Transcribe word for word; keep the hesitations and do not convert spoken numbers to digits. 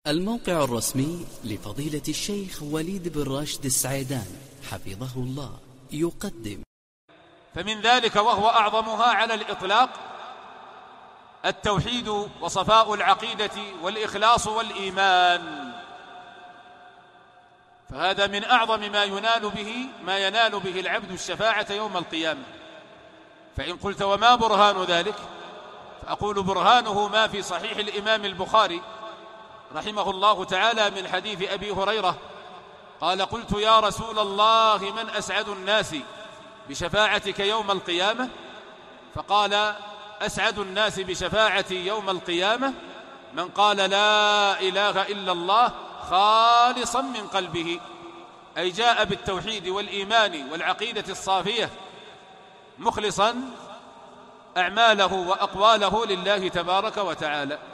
الموقع الرسمي لفضيلة الشيخ وليد بن راشد السعيدان حفظه الله يقدم. فمن ذلك وهو أعظمها على الإطلاق التوحيد وصفاء العقيدة والإخلاص والإيمان، فهذا من أعظم ما ينال به ما ينال به العبد الشفاعة يوم القيامة. فإن قلت وما برهان ذلك؟ فأقول برهانه ما في صحيح الإمام البخاري رحمه الله تعالى من حديث أبي هريرة قال: قلت يا رسول الله من أسعد الناس بشفاعتك يوم القيامة؟ فقال: أسعد الناس بشفاعتي يوم القيامة من قال لا إله إلا الله خالصا من قلبه، أي جاء بالتوحيد والإيمان والعقيدة الصافية مخلصا أعماله وأقواله لله تبارك وتعالى.